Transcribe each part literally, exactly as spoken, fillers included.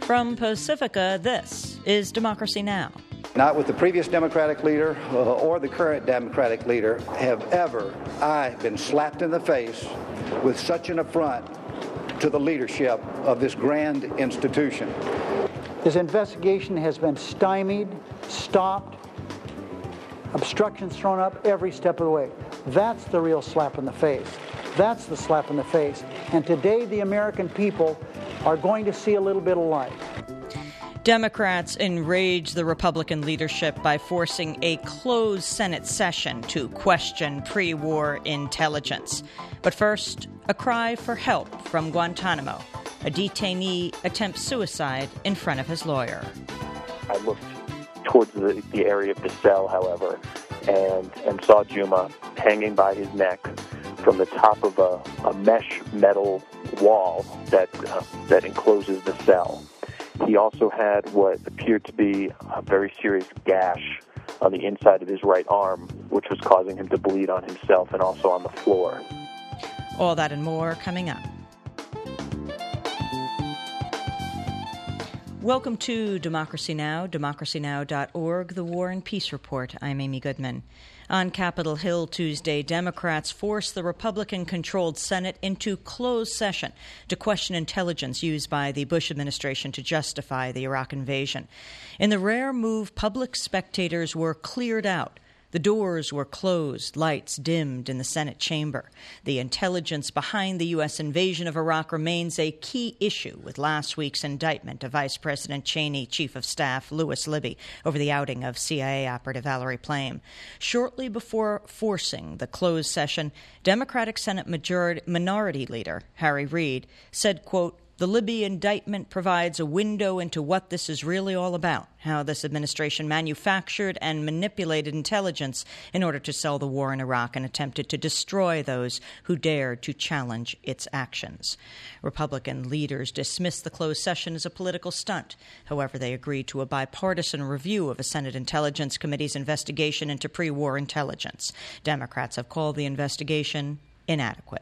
From Pacifica, this is Democracy Now! Not with the previous Democratic leader uh, or the current Democratic leader have ever I been slapped in the face with such an affront to the leadership of this grand institution. This investigation has been stymied, stopped, obstructions thrown up every step of the way. That's the real slap in the face. That's the slap in the face. And today the American people are going to see a little bit of light. Democrats enrage the Republican leadership by forcing a closed Senate session to question pre-war intelligence. But first, a cry for help from Guantanamo. A detainee attempts suicide in front of his lawyer. I looked towards the, the area of the cell, however, and, and saw Juma hanging by his neck from the top of a, a mesh metal wall that uh, that encloses the cell. He also had what appeared to be a very serious gash on the inside of his right arm, which was causing him to bleed on himself and also on the floor. All that and more coming up. Welcome to Democracy Now!, democracy now dot org, the War and Peace Report. I'm Amy Goodman. On Capitol Hill Tuesday, Democrats forced the Republican-controlled Senate into closed session to question intelligence used by the Bush administration to justify the Iraq invasion. In the rare move, public spectators were cleared out. The doors were closed, lights dimmed in the Senate chamber. The intelligence behind the U S invasion of Iraq remains a key issue with last week's indictment of Vice President Cheney, Chief of Staff Lewis Libby, over the outing of C I A operative Valerie Plame. Shortly before forcing the closed session, Democratic Senate Majority, Minority Leader Harry Reid said, quote, "The Libby indictment provides a window into what this is really all about, how this administration manufactured and manipulated intelligence in order to sell the war in Iraq and attempted to destroy those who dared to challenge its actions." Republican leaders dismissed the closed session as a political stunt. However, they agreed to a bipartisan review of a Senate Intelligence Committee's investigation into pre-war intelligence. Democrats have called the investigation inadequate.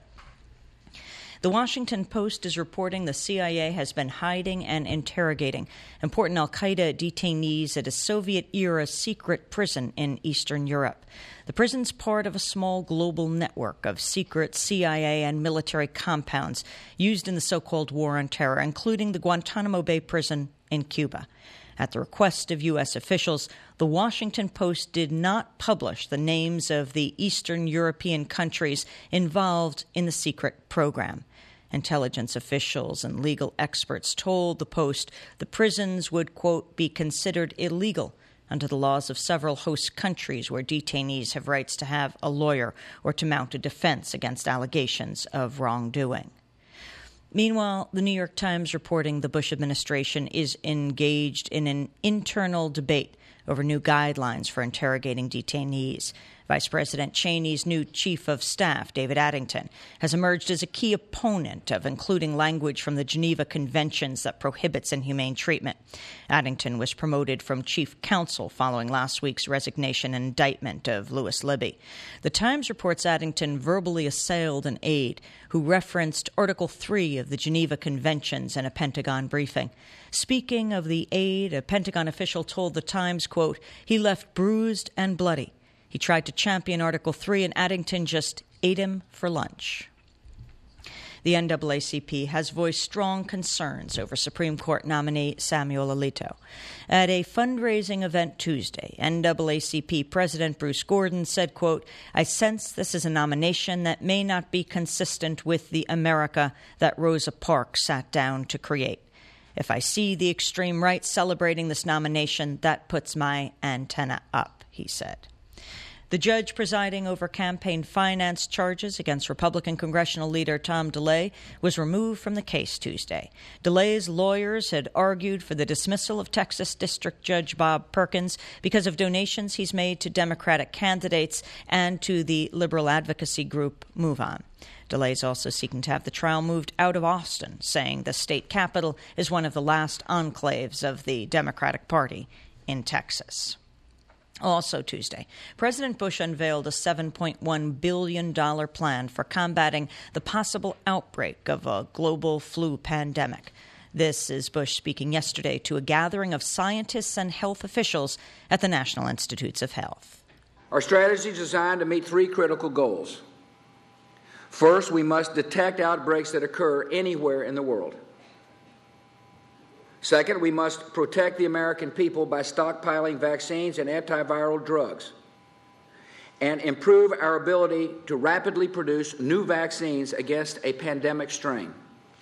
The Washington Post is reporting the C I A has been hiding and interrogating important al-Qaeda detainees at a Soviet-era secret prison in Eastern Europe. The prison's part of a small global network of secret C I A and military compounds used in the so-called War on Terror, including the Guantanamo Bay prison in Cuba. At the request of U S officials, the Washington Post did not publish the names of the Eastern European countries involved in the secret program. Intelligence officials and legal experts told the Post the prisons would, quote, be considered illegal under the laws of several host countries where detainees have rights to have a lawyer or to mount a defense against allegations of wrongdoing. Meanwhile, the New York Times reporting the Bush administration is engaged in an internal debate over new guidelines for interrogating detainees. Vice President Cheney's new chief of staff, David Addington, has emerged as a key opponent of including language from the Geneva Conventions that prohibits inhumane treatment. Addington was promoted from chief counsel following last week's resignation and indictment of Lewis Libby. The Times reports Addington verbally assailed an aide who referenced Article three of the Geneva Conventions in a Pentagon briefing. Speaking of the aide, a Pentagon official told the Times, quote, "He left bruised and bloody. He tried to champion Article three, and Addington just ate him for lunch." The N double A C P has voiced strong concerns over Supreme Court nominee Samuel Alito. At a fundraising event Tuesday, N double A C P President Bruce Gordon said, quote, "I sense this is a nomination that may not be consistent with the America that Rosa Parks sat down to create. If I see the extreme right celebrating this nomination, that puts my antenna up," he said. The judge presiding over campaign finance charges against Republican congressional leader Tom DeLay was removed from the case Tuesday. DeLay's lawyers had argued for the dismissal of Texas District Judge Bob Perkins because of donations he's made to Democratic candidates and to the liberal advocacy group Move On. DeLay is also seeking to have the trial moved out of Austin, saying the state capital is one of the last enclaves of the Democratic Party in Texas. Also Tuesday, President Bush unveiled a seven point one billion dollars plan for combating the possible outbreak of a global flu pandemic. This is Bush speaking yesterday to a gathering of scientists and health officials at the National Institutes of Health. Our strategy is designed to meet three critical goals. First, we must detect outbreaks that occur anywhere in the world. Second, we must protect the American people by stockpiling vaccines and antiviral drugs, and improve our ability to rapidly produce new vaccines against a pandemic strain.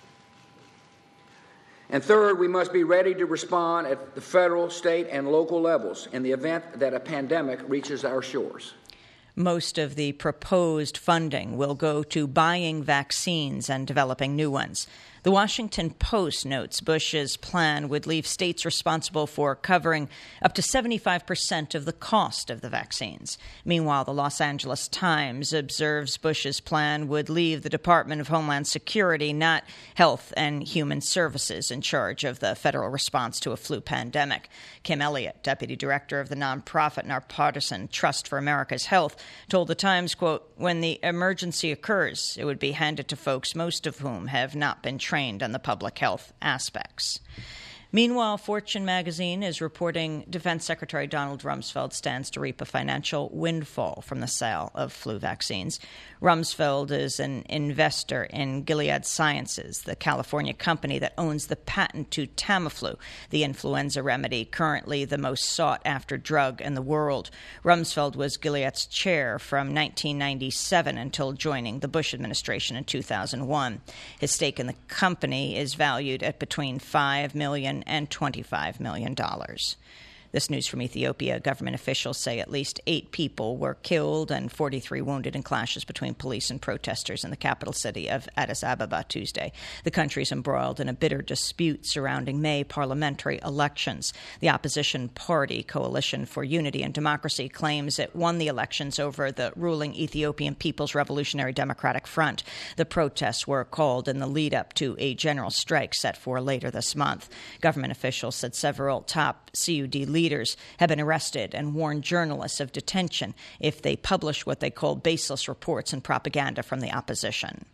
And third, we must be ready to respond at the federal, state, and local levels in the event that a pandemic reaches our shores. Most of the proposed funding will go to buying vaccines and developing new ones. The Washington Post notes Bush's plan would leave states responsible for covering up to seventy-five percent of the cost of the vaccines. Meanwhile, the Los Angeles Times observes Bush's plan would leave the Department of Homeland Security, not Health and Human Services, in charge of the federal response to a flu pandemic. Kim Elliott, deputy director of the nonprofit nonpartisan Trust for America's Health, told the Times, quote, "When the emergency occurs, it would be handed to folks, most of whom have not been trained on the public health aspects." Meanwhile, Fortune magazine is reporting Defense Secretary Donald Rumsfeld stands to reap a financial windfall from the sale of flu vaccines. Rumsfeld is an investor in Gilead Sciences, the California company that owns the patent to Tamiflu, the influenza remedy currently the most sought-after drug in the world. Rumsfeld was Gilead's chair from nineteen ninety-seven until joining the Bush administration in two thousand one. His stake in the company is valued at between five million dollars and twenty-five million dollars. This news from Ethiopia. Government officials say at least eight people were killed and forty-three wounded in clashes between police and protesters in the capital city of Addis Ababa Tuesday. The country is embroiled in a bitter dispute surrounding May parliamentary elections. The opposition party, Coalition for Unity and Democracy, claims it won the elections over the ruling Ethiopian People's Revolutionary Democratic Front. The protests were called in the lead-up to a general strike set for later this month. Government officials said several top C U D leaders Leaders have been arrested and warned journalists of detention if they publish what they call baseless reports and propaganda from the opposition.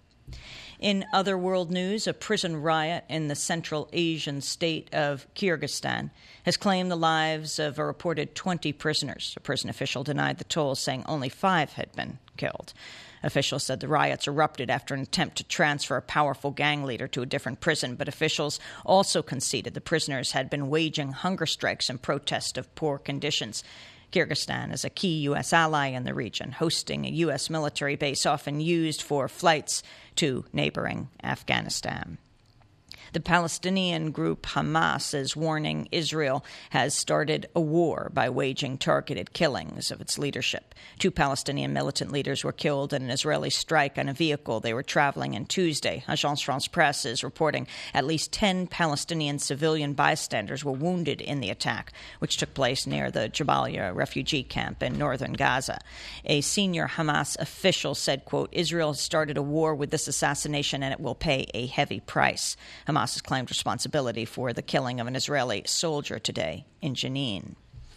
In other world news, a prison riot in the Central Asian state of Kyrgyzstan has claimed the lives of a reported twenty prisoners. A prison official denied the toll, saying only five had been killed. Officials said the riots erupted after an attempt to transfer a powerful gang leader to a different prison, but officials also conceded the prisoners had been waging hunger strikes in protest of poor conditions. Kyrgyzstan is a key U S ally in the region, hosting a U S military base often used for flights to neighboring Afghanistan. The Palestinian group Hamas is warning Israel has started a war by waging targeted killings of its leadership. Two Palestinian militant leaders were killed in an Israeli strike on a vehicle they were traveling in Tuesday. Agence France-Presse is reporting at least ten Palestinian civilian bystanders were wounded in the attack, which took place near the Jabalia refugee camp in northern Gaza. A senior Hamas official said, quote, "Israel has started a war with this assassination and it will pay a heavy price." Hamas has claimed responsibility for the killing of an Israeli soldier today in Jenin.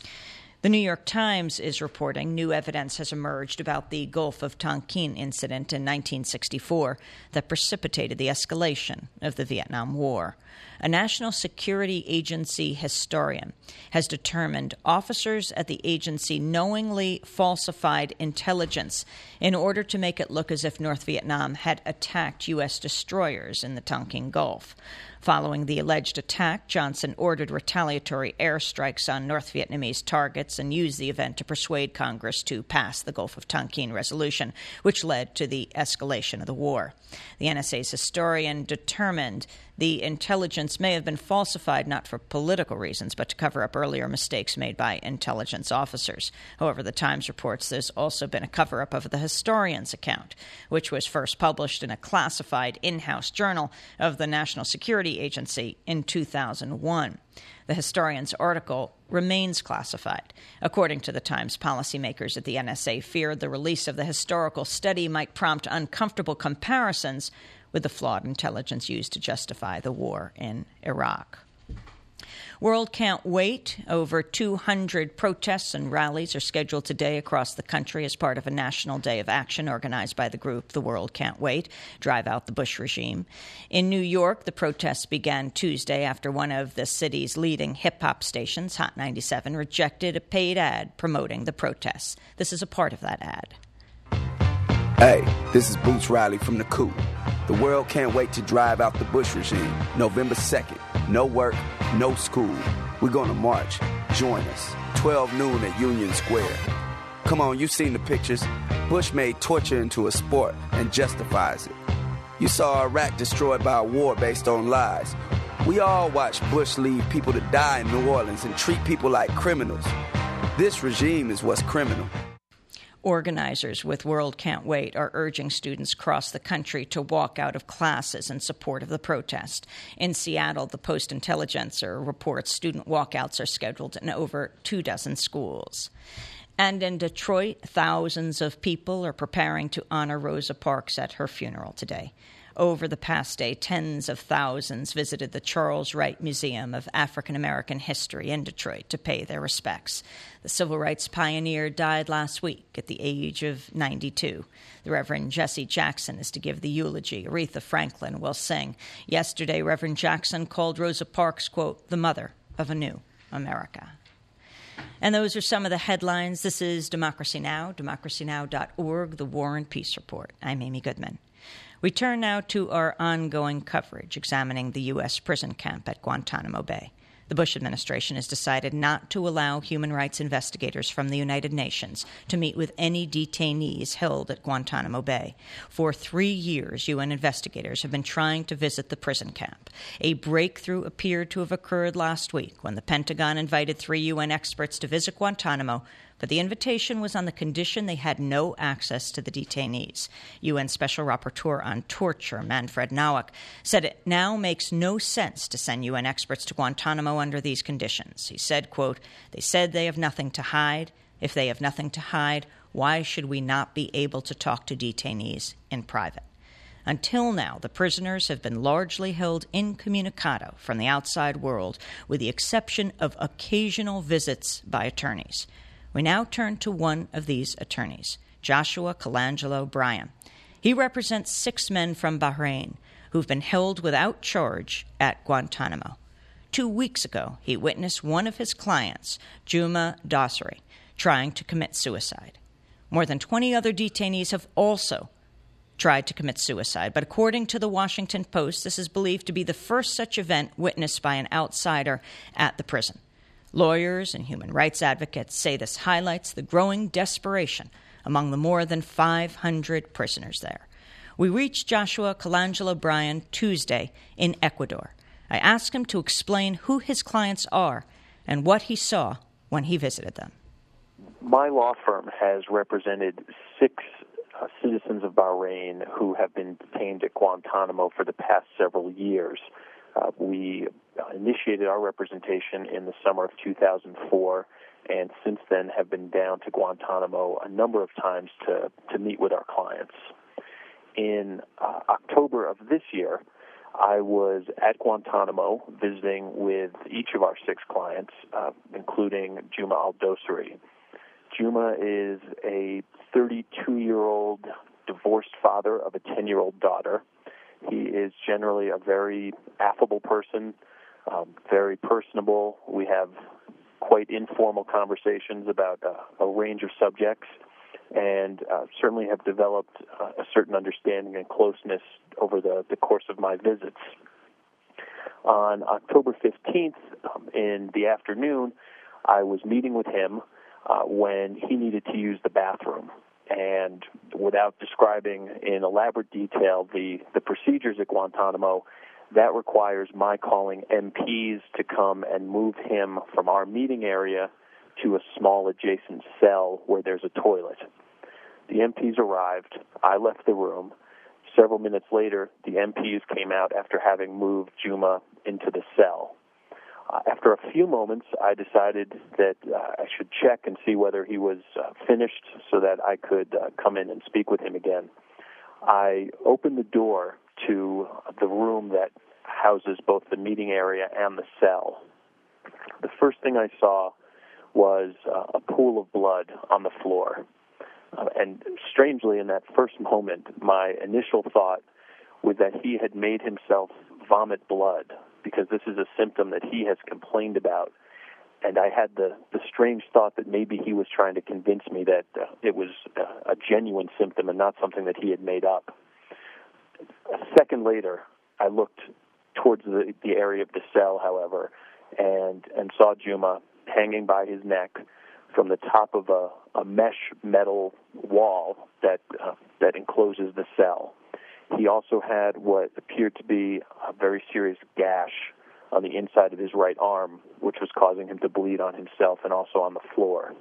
The New York Times is reporting new evidence has emerged about the Gulf of Tonkin incident in nineteen sixty-four that precipitated the escalation of the Vietnam War. A National Security Agency historian has determined officers at the agency knowingly falsified intelligence in order to make it look as if North Vietnam had attacked U S destroyers in the Tonkin Gulf. Following the alleged attack, Johnson ordered retaliatory airstrikes on North Vietnamese targets and used the event to persuade Congress to pass the Gulf of Tonkin resolution, which led to the escalation of the war. The N S A's historian determined the intelligence may have been falsified not for political reasons, but to cover up earlier mistakes made by intelligence officers. However, the Times reports there's also been a cover-up of the historian's account, which was first published in a classified in-house journal of the National Security Agency in two thousand one. The historian's article remains classified. According to the Times, policymakers at the N S A feared the release of the historical study might prompt uncomfortable comparisons with the flawed intelligence used to justify the war in Iraq. World Can't Wait. Over two hundred protests and rallies are scheduled today across the country as part of a national day of action organized by the group The World Can't Wait, Drive Out the Bush Regime. In New York, the protests began Tuesday after one of the city's leading hip-hop stations, Hot ninety-seven, rejected a paid ad promoting the protests. This is a part of that ad. Hey, this is Boots Riley from The Coup. The world can't wait to drive out the Bush regime. November second. No work, no school. We're going to march. Join us. twelve noon at Union Square. Come on, you've seen the pictures. Bush made torture into a sport and justifies it. You saw Iraq destroyed by a war based on lies. We all watched Bush leave people to die in New Orleans and treat people like criminals. This regime is what's criminal. Organizers with World Can't Wait are urging students across the country to walk out of classes in support of the protest. In Seattle, the Post-Intelligencer reports student walkouts are scheduled in over two dozen schools. And in Detroit, thousands of people are preparing to honor Rosa Parks at her funeral today. Over the past day, tens of thousands visited the Charles Wright Museum of African American History in Detroit to pay their respects. The civil rights pioneer died last week at the age of ninety-two. The Reverend Jesse Jackson is to give the eulogy. Aretha Franklin will sing. Yesterday, Reverend Jackson called Rosa Parks, quote, the mother of a new America. And those are some of the headlines. This is Democracy Now!, democracy now dot org, the War and Peace Report. I'm Amy Goodman. We turn now to our ongoing coverage examining the U S prison camp at Guantanamo Bay. The Bush administration has decided not to allow human rights investigators from the United Nations to meet with any detainees held at Guantanamo Bay. For three years, U N investigators have been trying to visit the prison camp. A breakthrough appeared to have occurred last week when the Pentagon invited three U N experts to visit Guantanamo, but the invitation was on the condition they had no access to the detainees. U N Special Rapporteur on Torture, Manfred Nowak, said it now makes no sense to send U N experts to Guantanamo under these conditions. He said, quote, they said they have nothing to hide. If they have nothing to hide, why should we not be able to talk to detainees in private? Until now, the prisoners have been largely held incommunicado from the outside world, with the exception of occasional visits by attorneys. We now turn to one of these attorneys, Joshua Colangelo Bryan. He represents six men from Bahrain who've been held without charge at Guantanamo. Two weeks ago, he witnessed one of his clients, Juma Dosari, trying to commit suicide. More than twenty other detainees have also tried to commit suicide, but according to the Washington Post, this is believed to be the first such event witnessed by an outsider at the prison. Lawyers and human rights advocates say this highlights the growing desperation among the more than five hundred prisoners there. We reached Joshua Colangelo Bryan Tuesday in Ecuador. I asked him to explain who his clients are and what he saw when he visited them. My law firm has represented six uh, citizens of Bahrain who have been detained at Guantanamo for the past several years. Uh, we initiated our representation in the summer of two thousand four, and since then have been down to Guantanamo a number of times to, to meet with our clients. In uh, October of this year, I was at Guantanamo visiting with each of our six clients, uh, including Juma al-Dosari. Juma is a thirty-two-year-old divorced father of a ten-year-old daughter. He is generally a very affable person, um, very personable. We have quite informal conversations about uh, a range of subjects, and uh, certainly have developed uh, a certain understanding and closeness over the, the course of my visits. On October fifteenth, um, in the afternoon, I was meeting with him uh, when he needed to use the bathroom. And without describing in elaborate detail the, the procedures at Guantanamo, that requires my calling M Ps to come and move him from our meeting area to a small adjacent cell where there's a toilet. The M Ps arrived. I left the room. Several minutes later, the M Ps came out after having moved Juma into the cell. Uh, after a few moments, I decided that uh, I should check and see whether he was uh, finished so that I could uh, come in and speak with him again. I opened the door to the room that houses both the meeting area and the cell. The first thing I saw was uh, a pool of blood on the floor. Uh, and strangely, in that first moment, my initial thought was that he had made himself vomit blood, because this is a symptom that he has complained about. And I had the, the strange thought that maybe he was trying to convince me that uh, it was uh, a genuine symptom and not something that he had made up. A second later, I looked towards the, the area of the cell, however, and, and saw Juma hanging by his neck from the top of a, a mesh metal wall that uh, that encloses the cell. He also had what appeared to be a very serious gash on the inside of his right arm, which was causing him to bleed on himself and also on the floor.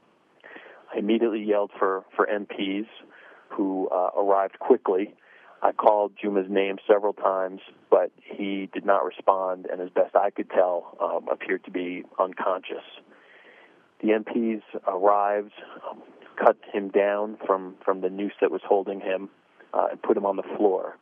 I immediately yelled for, for M Ps, who uh, arrived quickly. I called Juma's name several times, but he did not respond, and as best I could tell, um, appeared to be unconscious. The M Ps arrived, um, cut him down from, from the noose that was holding him, uh, and put him on the floor.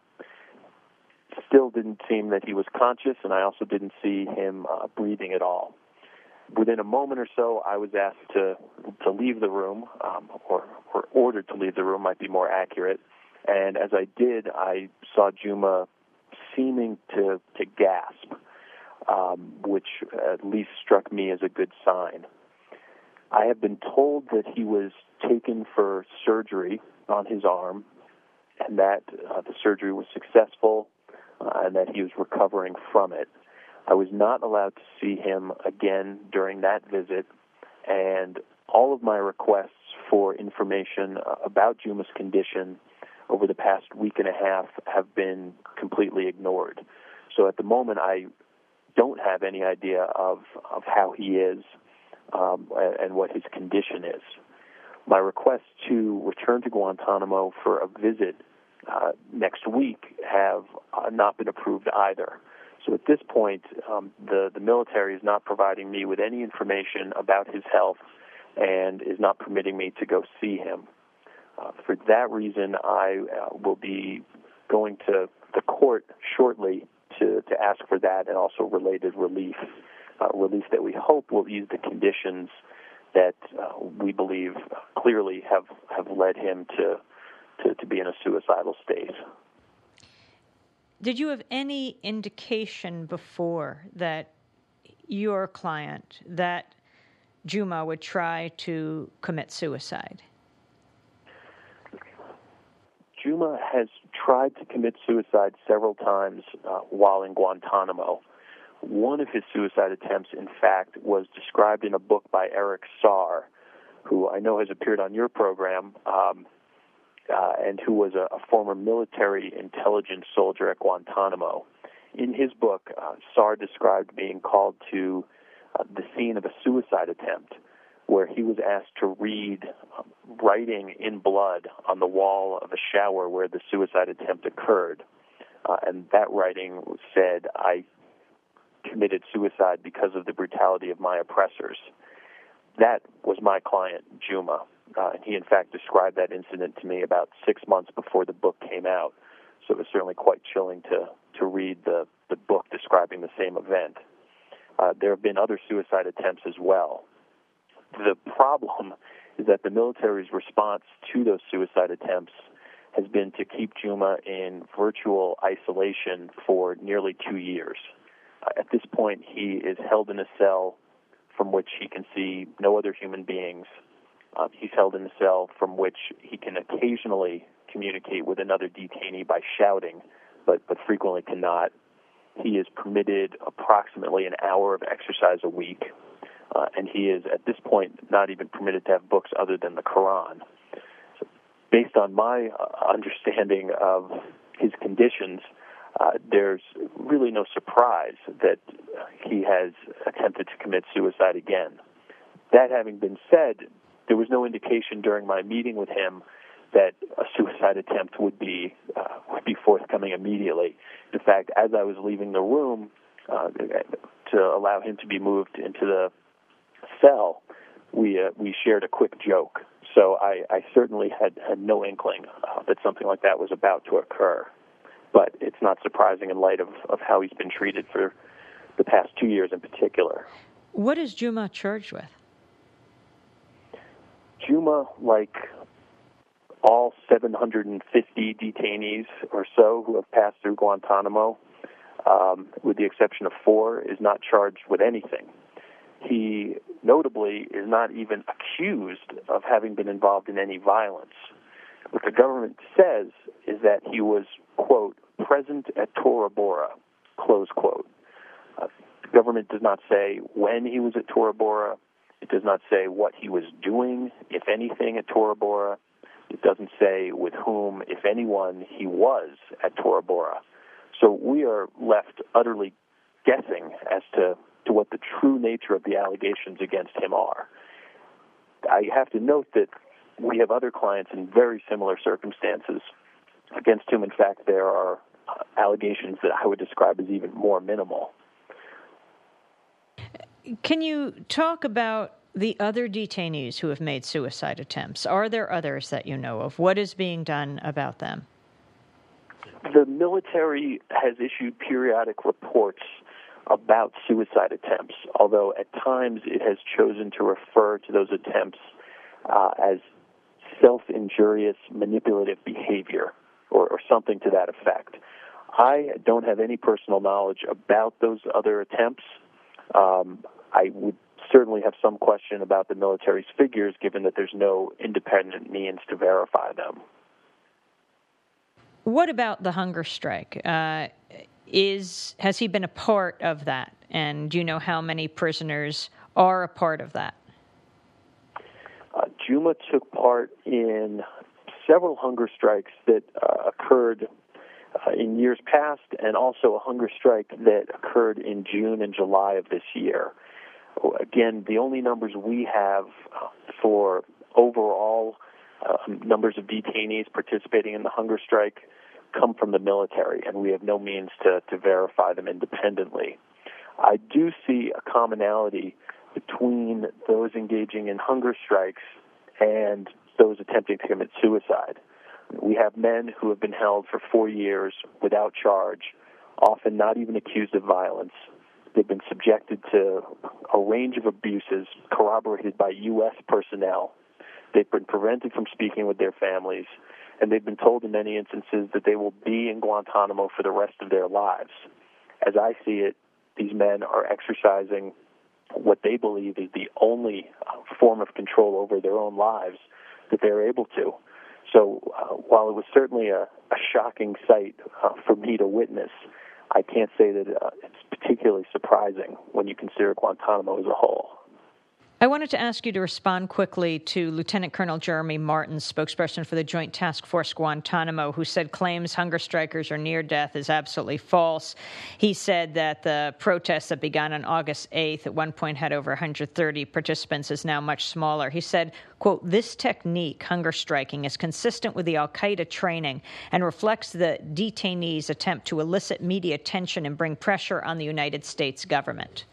Still didn't seem that he was conscious, and I also didn't see him uh, breathing at all. Within a moment or so, I was asked to to leave the room, um, or, or ordered to leave the room, might be more accurate. And as I did, I saw Juma seeming to, to gasp, um, which at least struck me as a good sign. I have been told that he was taken for surgery on his arm, and that uh, the surgery was successful, uh, and that he was recovering from it. I was not allowed to see him again during that visit, and all of my requests for information uh, about Juma's condition over the past week and a half have been completely ignored. So at the moment, I don't have any idea of, of how he is um, and what his condition is. My requests to return to Guantanamo for a visit uh, next week have uh, not been approved either. So at this point, um, the, the military is not providing me with any information about his health and is not permitting me to go see him. Uh, for that reason, I uh, will be going to the court shortly to, to ask for that and also related relief, uh, relief that we hope will ease the conditions that uh, we believe clearly have, have led him to, to, to be in a suicidal state. Did you have any indication before that your client, that Juma, would try to commit suicide? Juma has tried to commit suicide several times uh, while in Guantanamo. One of his suicide attempts, in fact, was described in a book by Eric Saar, who I know has appeared on your program, um, uh, and who was a, a former military intelligence soldier at Guantanamo. In his book, uh, Saar described being called to uh, the scene of a suicide attempt, where he was asked to read um, writing in blood on the wall of a shower where the suicide attempt occurred. Uh, and that writing said, "I committed suicide because of the brutality of my oppressors." That was my client, Juma. Uh, and he, in fact, described that incident to me about six months before the book came out. So it was certainly quite chilling to, to read the, the book describing the same event. Uh, there have been other suicide attempts as well. The problem is that the military's response to those suicide attempts has been to keep Juma in virtual isolation for nearly two years. Uh, at this point, he is held in a cell from which he can see no other human beings. Uh, he's held in a cell from which he can occasionally communicate with another detainee by shouting, but, but frequently cannot. He is permitted approximately an hour of exercise a week. Uh, and he is, at this point, not even permitted to have books other than the Quran. So based on my uh, understanding of his conditions, uh, there's really no surprise that he has attempted to commit suicide again. That having been said, there was no indication during my meeting with him that a suicide attempt would be uh, would be forthcoming immediately. In fact, as I was leaving the room uh, to allow him to be moved into the cell, we uh, we shared a quick joke. So I, I certainly had, had no inkling uh, that something like that was about to occur. But it's not surprising in light of, of how he's been treated for the past two years in particular. What is Juma charged with? Juma, like all seven hundred fifty detainees or so who have passed through Guantanamo, um, with the exception of four, is not charged with anything. He, notably, is not even accused of having been involved in any violence. What the government says is that he was, quote, present at Tora Bora, close quote. Uh, the government does not say when he was at Tora Bora. It does not say what he was doing, if anything, at Tora Bora. It doesn't say with whom, if anyone, he was at Tora Bora. So we are left utterly guessing as to, to what the true nature of the allegations against him are. I have to note that we have other clients in very similar circumstances against whom, in fact, there are uh, allegations that I would describe as even more minimal. Can you talk about the other detainees who have made suicide attempts? Are there others that you know of? What is being done about them? The military has issued periodic reports about suicide attempts, although at times it has chosen to refer to those attempts uh, as self-injurious manipulative behavior or, or something to that effect. I don't have any personal knowledge about those other attempts. Um, I would certainly have some question about the military's figures, given that there's no independent means to verify them. What about the hunger strike? Uh, is has he been a part of that? And do you know how many prisoners are a part of that? Uh, Juma took part in several hunger strikes that uh, occurred uh, in years past, and also a hunger strike that occurred in June and July of this year. Again, the only numbers we have uh, for overall uh, numbers of detainees participating in the hunger strike come from the military, and we have no means to, to verify them independently. I do see a commonality between those engaging in hunger strikes and those attempting to commit suicide. We have men who have been held for four years without charge, often not even accused of violence. They've been subjected to a range of abuses corroborated by U S personnel. They've been prevented from speaking with their families, and they've been told in many instances that they will be in Guantanamo for the rest of their lives. As I see it, these men are exercising what they believe is the only form of control over their own lives that they're able to. So uh, while it was certainly a, a shocking sight uh, for me to witness, I can't say that uh, it's particularly surprising when you consider Guantanamo as a whole. I wanted to ask you to respond quickly to Lieutenant Colonel Jeremy Martin, spokesperson for the Joint Task Force Guantanamo, who said claims hunger strikers are near death is absolutely false. He said that the protests that began on August eighth at one point had over one hundred thirty participants is now much smaller. He said, quote, this technique, hunger striking, is consistent with the al-Qaeda training and reflects the detainees' attempt to elicit media attention and bring pressure on the United States government.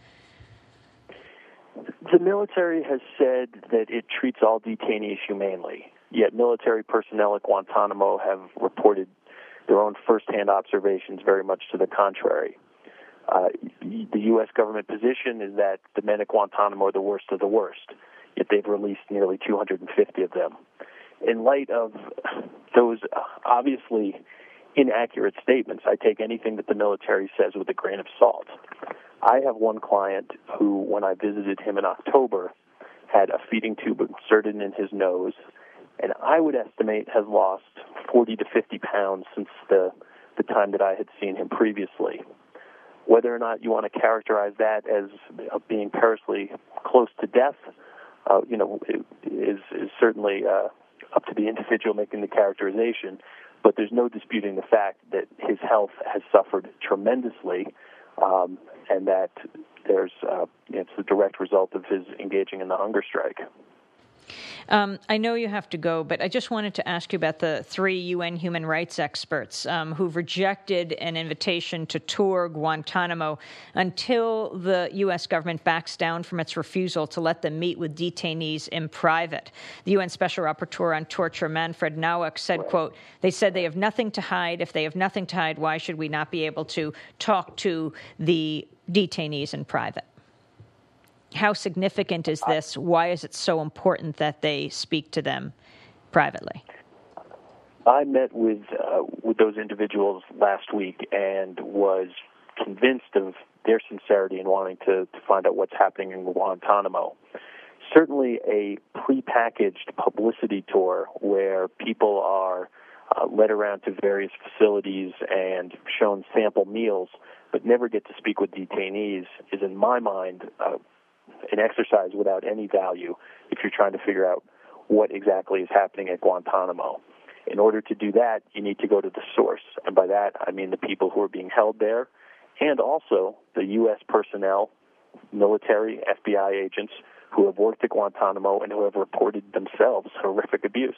The military has said that it treats all detainees humanely, yet military personnel at Guantanamo have reported their own firsthand observations very much to the contrary. Uh, the U S government position is that the men at Guantanamo are the worst of the worst, yet they've released nearly two hundred fifty of them. In light of those obviously inaccurate statements, I take anything that the military says with a grain of salt. I have one client who, when I visited him in October, had a feeding tube inserted in his nose, and I would estimate has lost forty to fifty pounds since the, the time that I had seen him previously. Whether or not you want to characterize that as uh, being perilously close to death, uh, you know, is, is certainly uh, up to the individual making the characterization, but there's no disputing the fact that his health has suffered tremendously, um, and that there's uh, it's the direct result of his engaging in the hunger strike. Um, I know you have to go, but I just wanted to ask you about the three U N human rights experts um, who've rejected an invitation to tour Guantanamo until the U S government backs down from its refusal to let them meet with detainees in private. The U N Special Rapporteur on Torture, Manfred Nowak, said, quote, they said they have nothing to hide. If they have nothing to hide, why should we not be able to talk to the detainees in private? how significant is this? Why is it so important that they speak to them privately? I met with uh, with those individuals last week and was convinced of their sincerity in wanting to, to find out what's happening in Guantanamo. Certainly a prepackaged publicity tour where people are uh, led around to various facilities and shown sample meals but never get to speak with detainees is, in my mind, uh, an exercise without any value if you're trying to figure out what exactly is happening at Guantanamo. In order to do that, you need to go to the source, and by that I mean the people who are being held there, and also the U S personnel, military, F B I agents who have worked at Guantanamo and who have reported themselves horrific abuse.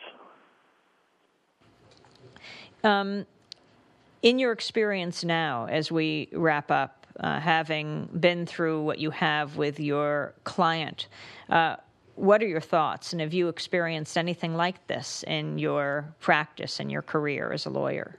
Um, in your experience now, as we wrap up, uh, having been through what you have with your client, uh, what are your thoughts? And have you experienced anything like this in your practice and your career as a lawyer?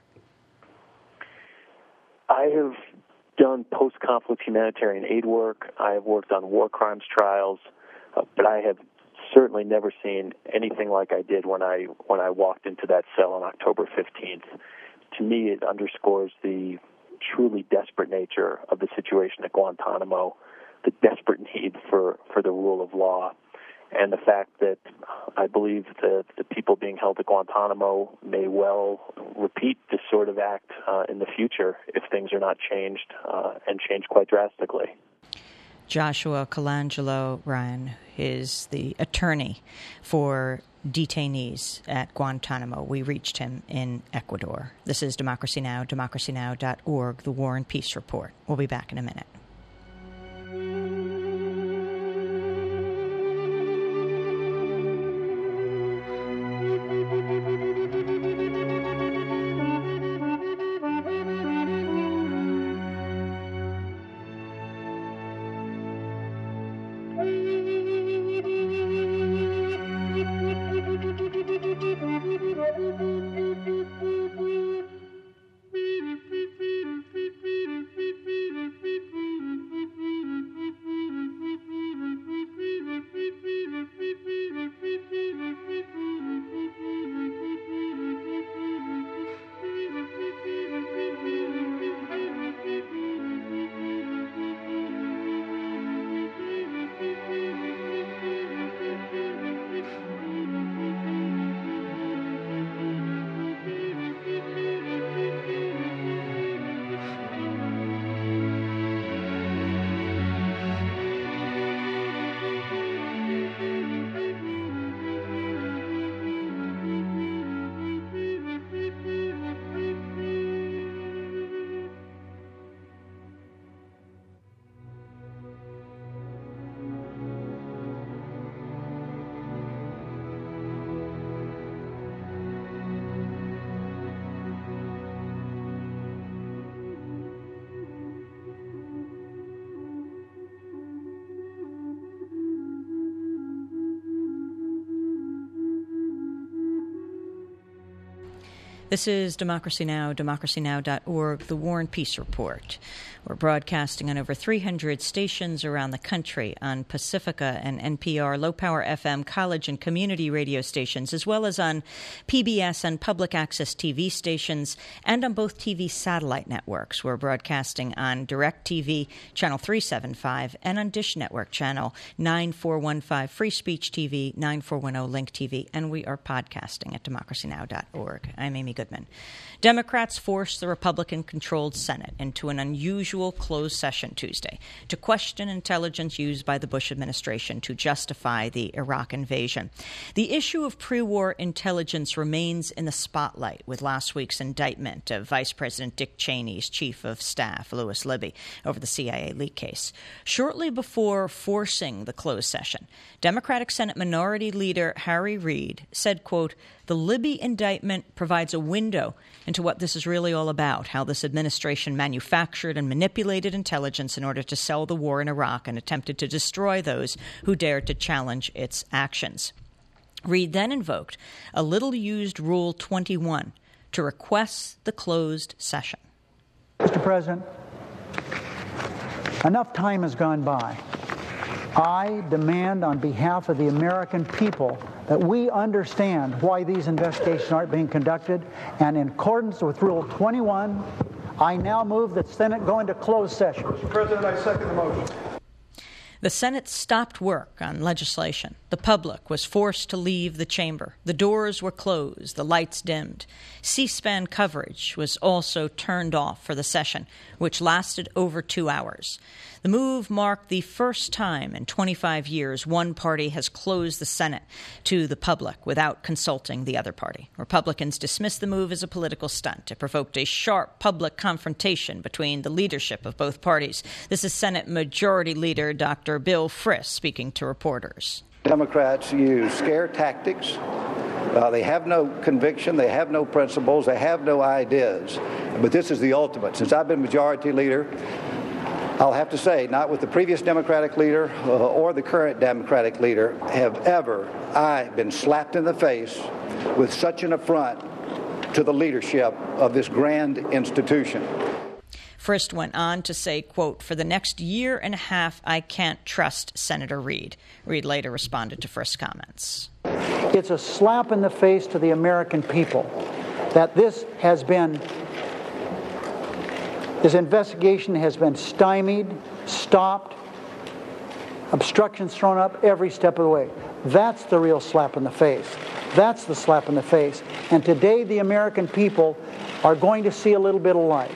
I have done post-conflict humanitarian aid work. I have worked on war crimes trials, uh, but I have certainly never seen anything like I did when I when I walked into that cell on October fifteenth. To me, it underscores the truly desperate nature of the situation at Guantanamo, the desperate need for, for the rule of law, and the fact that I believe that the people being held at Guantanamo may well repeat this sort of act uh, in the future if things are not changed uh, and changed quite drastically. Joshua Colangelo, Ryan, is the attorney for detainees at Guantanamo. We reached him in Ecuador. This is Democracy Now!, democracy now dot org, the War and Peace Report. We'll be back in a minute. This is Democracy Now!, democracy now dot org, the War and Peace Report. We're broadcasting on over three hundred stations around the country on Pacifica and N P R, low-power F M, college and community radio stations, as well as on P B S and public access T V stations, and on both T V satellite networks. We're broadcasting on DirecTV, Channel three seventy-five, and on Dish Network, Channel nine four one five, Free Speech T V, nine four one zero, Link T V, and we are podcasting at democracy now dot org. I'm Amy Goodman. Democrats forced the Republican-controlled Senate into an unusual closed session Tuesday to question intelligence used by the Bush administration to justify the Iraq invasion. The issue of pre-war intelligence remains in the spotlight with last week's indictment of Vice President Dick Cheney's chief of staff, Louis Libby, over the C I A leak case. Shortly before forcing the closed session, Democratic Senate Minority Leader Harry Reid said, quote, "The Libby indictment provides a window into what this is really all about, how this administration manufactured and manipulated intelligence in order to sell the war in Iraq and attempted to destroy those who dared to challenge its actions." Reid then invoked a little-used Rule twenty-one to request the closed session. Mister President, enough time has gone by I demand on behalf of the American people that we understand why these investigations aren't being conducted, and in accordance with Rule twenty-one, I now move that Senate go into closed session. Mister President, I second the motion. The Senate stopped work on legislation. The public was forced to leave the chamber. The doors were closed, the lights dimmed. C-SPAN coverage was also turned off for the session, which lasted over two hours. The move marked the first time in twenty-five years one party has closed the Senate to the public without consulting the other party. Republicans dismissed the move as a political stunt. It provoked a sharp public confrontation between the leadership of both parties. This is Senate Majority Leader Doctor Bill Frist speaking to reporters. Democrats use scare tactics. Uh, they have no conviction. They have no principles. They have no ideas. But this is the ultimate. Since I've been Majority Leader, I'll have to say, not with the previous Democratic leader uh, or the current Democratic leader have ever I been slapped in the face with such an affront to the leadership of this grand institution. Frist went on to say, quote, "For the next year and a half, I can't trust Senator Reid." Reid later responded to Frist's comments. It's a slap in the face to the American people that this has been This investigation has been stymied, stopped, obstructions thrown up every step of the way. That's the real slap in the face. That's the slap in the face. And today the American people are going to see a little bit of light.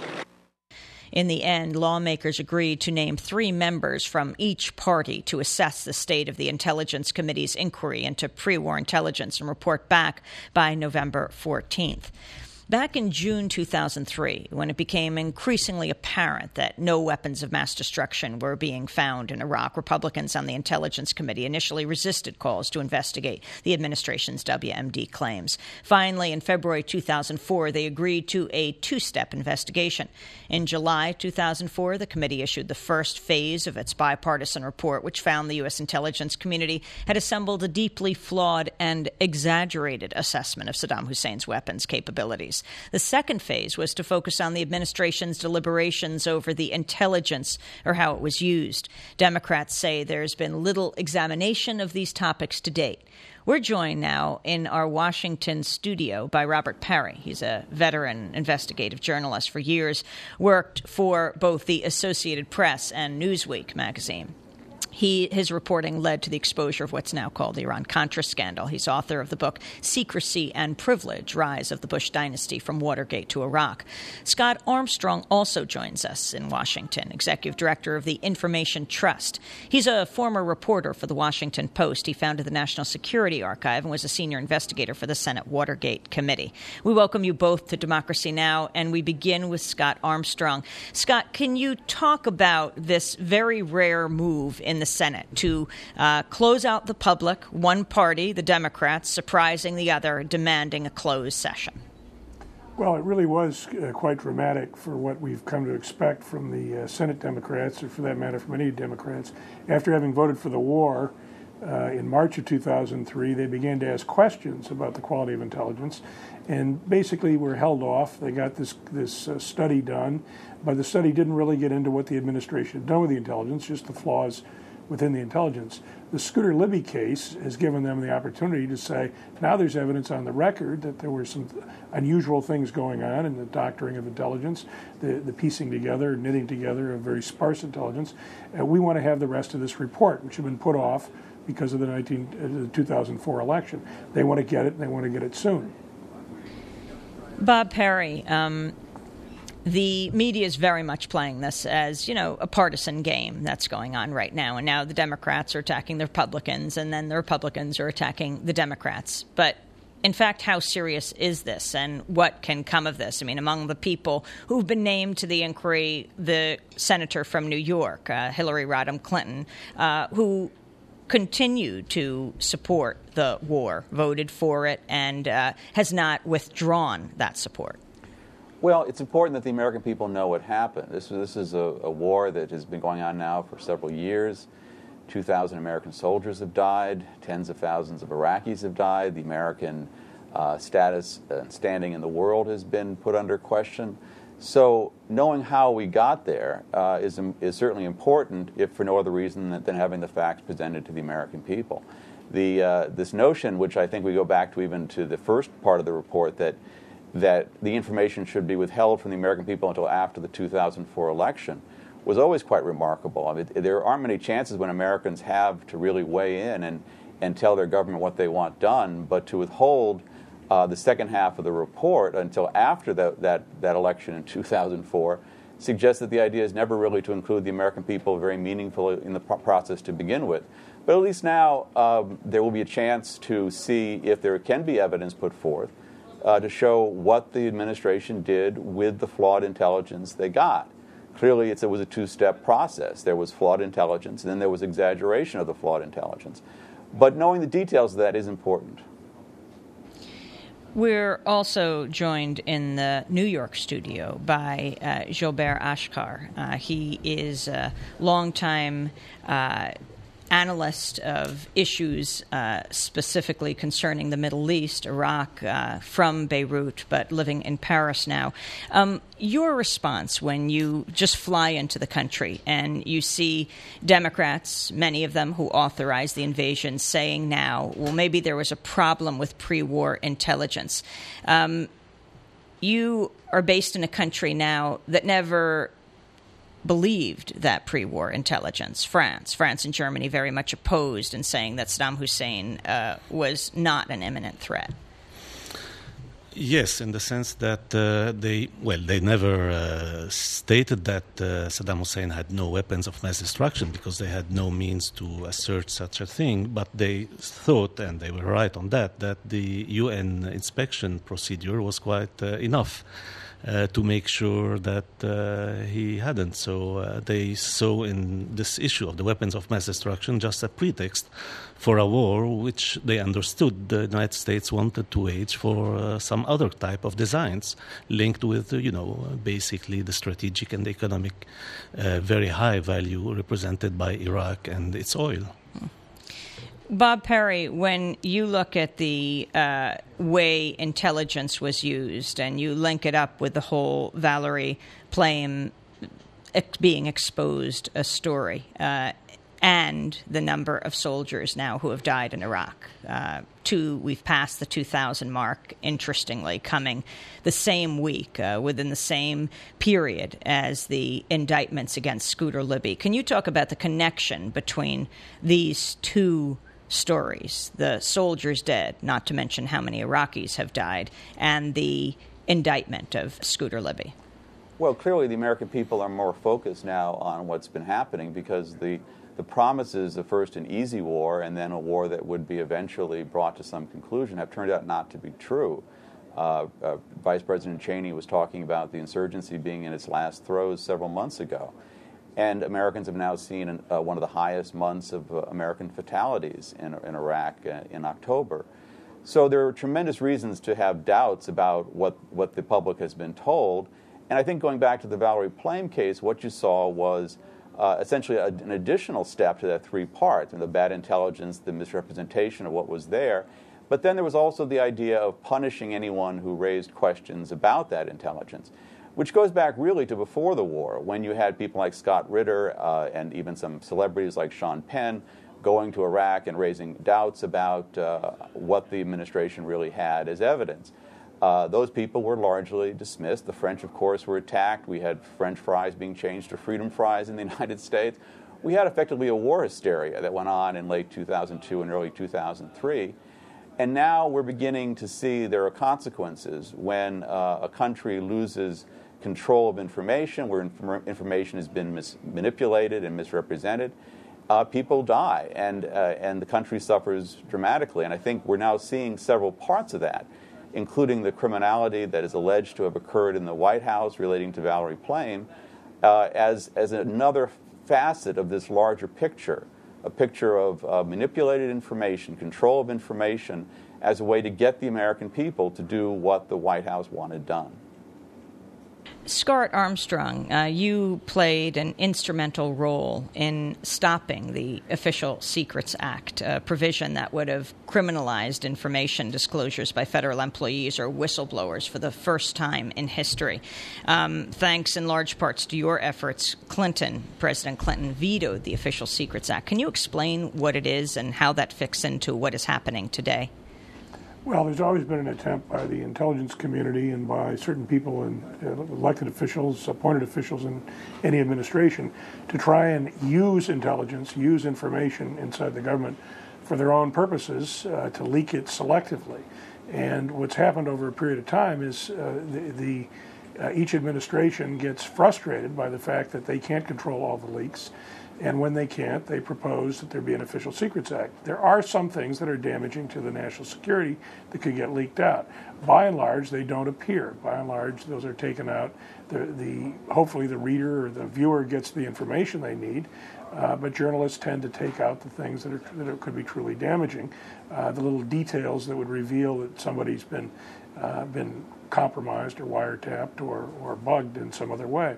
In the end, lawmakers agreed to name three members from each party to assess the state of the Intelligence Committee's inquiry into pre-war intelligence and report back by November fourteenth. Back in June two thousand three, when it became increasingly apparent that no weapons of mass destruction were being found in Iraq, Republicans on the Intelligence Committee initially resisted calls to investigate the administration's W M D claims. Finally, in February two thousand four, they agreed to a two-step investigation. In July two thousand four, the committee issued the first phase of its bipartisan report, which found the U S intelligence community had assembled a deeply flawed and exaggerated assessment of Saddam Hussein's weapons capabilities. The second phase was to focus on the administration's deliberations over the intelligence or how it was used. Democrats say there's been little examination of these topics to date. We're joined now in our Washington studio by Robert Parry. He's a veteran investigative journalist for years, worked for both the Associated Press and Newsweek magazine. He, his reporting led to the exposure of what's now called the Iran-Contra scandal. He's author of the book Secrecy and Privilege, Rise of the Bush Dynasty from Watergate to Iraq. Scott Armstrong also joins us in Washington, executive director of the Information Trust. He's a former reporter for the Washington Post. He founded the National Security Archive and was a senior investigator for the Senate Watergate Committee. We welcome you both to Democracy Now!, and we begin with Scott Armstrong. Scott, can you talk about this very rare move in the Senate to uh, close out the public, one party, the Democrats, surprising the other, demanding a closed session? Well, it really was uh, quite dramatic for what we've come to expect from the uh, Senate Democrats, or for that matter from any Democrats. After having voted for the war uh, in March of two thousand three, they began to ask questions about the quality of intelligence, and basically were held off. They got this, this uh, study done, but the study didn't really get into what the administration had done with the intelligence, just the flaws within the intelligence. The Scooter Libby case has given them the opportunity to say, now there's evidence on the record that there were some unusual things going on in the doctoring of intelligence, the, the piecing together, knitting together of very sparse intelligence. And we want to have the rest of this report, which had been put off because of the, nineteen, uh, the two thousand four election. They want to get it, and they want to get it soon. Bob Parry, um, the media is very much playing this as, you know, a partisan game that's going on right now. And now the Democrats are attacking the Republicans, and then the Republicans are attacking the Democrats. But in fact, how serious is this, and what can come of this? I mean, among the people who've been named to the inquiry, the senator from New York, uh, Hillary Rodham Clinton, uh, who continued to support the war, voted for it, and uh, has not withdrawn that support. Well, it's important that the American people know what happened. This, this is a, a war that has been going on now for several years. two thousand American soldiers have died. Tens of thousands of Iraqis have died. The American uh, status and standing in the world has been put under question. So knowing how we got there uh, is, is certainly important, if for no other reason than, than having the facts presented to the American people. The, uh, this notion, which I think we go back to even to the first part of the report, that, that the information should be withheld from the American people until after the two thousand four election, was always quite remarkable. I mean, there aren't many chances when Americans have to really weigh in and, and tell their government what they want done, but to withhold uh, the second half of the report until after that, that, that election in two thousand four suggests that the idea is never really to include the American people very meaningfully in the pro- process to begin with. But at least now um, there will be a chance to see if there can be evidence put forth uh, to show what the administration did with the flawed intelligence they got. Clearly, it's, it was a two-step process. There was flawed intelligence, and then there was exaggeration of the flawed intelligence. But knowing the details of that is important. We're also joined in the New York studio by uh, Gilbert Achcar. Uh, he is a longtime uh, analyst of issues uh, specifically concerning the Middle East, Iraq, uh, from Beirut, but living in Paris now. Um, your response when you just fly into the country and you see Democrats, many of them who authorized the invasion, saying now, well, maybe there was a problem with pre-war intelligence. Um, you are based in a country now that never believed that pre-war intelligence. France, France and Germany very much opposed and saying that Saddam Hussein uh, was not an imminent threat. Yes, in the sense that uh, they, well, they never uh, stated that uh, Saddam Hussein had no weapons of mass destruction because they had no means to assert such a thing, but they thought, and they were right on that, that the U N inspection procedure was quite uh, enough Uh, to make sure that uh, he hadn't. So uh, they saw in this issue of the weapons of mass destruction just a pretext for a war which they understood the United States wanted to wage for uh, some other type of designs linked with, uh, you know, basically the strategic and economic uh, very high value represented by Iraq and its oil. Bob Perry, when you look at the uh, way intelligence was used and you link it up with the whole Valerie Plame ex- being exposed a story uh, and the number of soldiers now who have died in Iraq, uh, two, we've passed the two thousand mark, interestingly, coming the same week, uh, within the same period as the indictments against Scooter Libby. Can you talk about the connection between these two stories, the soldiers dead, not to mention how many Iraqis have died, and the indictment of Scooter Libby? Well, clearly the American people are more focused now on what's been happening because the, the promises of first an easy war and then a war that would be eventually brought to some conclusion have turned out not to be true. Uh, uh, Vice President Cheney was talking about the insurgency being in its last throes several months ago. And Americans have now seen an, uh, one of the highest months of uh, American fatalities in, in Iraq uh, in October. So there are tremendous reasons to have doubts about what, what the public has been told. And I think going back to the Valerie Plame case, what you saw was uh, essentially a, an additional step to that three parts, and the bad intelligence, the misrepresentation of what was there. But then there was also the idea of punishing anyone who raised questions about that intelligence, which goes back really to before the war, when you had people like Scott Ritter uh, and even some celebrities like Sean Penn going to Iraq and raising doubts about uh, what the administration really had as evidence. Uh, those people were largely dismissed. The French, of course, were attacked. We had French fries being changed to freedom fries in the United States. We had effectively a war hysteria that went on in late two thousand two and early two thousand three. And now we're beginning to see there are consequences when uh, a country loses control of information, where inf- information has been mis- manipulated and misrepresented. Uh, people die, and uh, and the country suffers dramatically. And I think we're now seeing several parts of that, including the criminality that is alleged to have occurred in the White House relating to Valerie Plame, uh, as as another facet of this larger picture, a picture of uh, manipulated information, control of information, as a way to get the American people to do what the White House wanted done. Scott Armstrong, uh, you played an instrumental role in stopping the Official Secrets Act, a provision that would have criminalized information disclosures by federal employees or whistleblowers for the first time in history. Um, thanks in large parts to your efforts, Clinton, President Clinton, vetoed the Official Secrets Act. Can you explain what it is and how that fits into what is happening today? Well, there's always been an attempt by the intelligence community and by certain people and uh, elected officials, appointed officials in any administration to try and use intelligence, use information inside the government for their own purposes, uh, to leak it selectively. And what's happened over a period of time is uh, the, the uh, each administration gets frustrated by the fact that they can't control all the leaks. And when they can't, they propose that there be an Official Secrets Act. There are some things that are damaging to the national security that could get leaked out. By and large, they don't appear. By and large, those are taken out. The, the hopefully the reader or the viewer gets the information they need, uh, but journalists tend to take out the things that, are, that could be truly damaging, uh, the little details that would reveal that somebody's been uh, been compromised or wiretapped or, or bugged in some other way.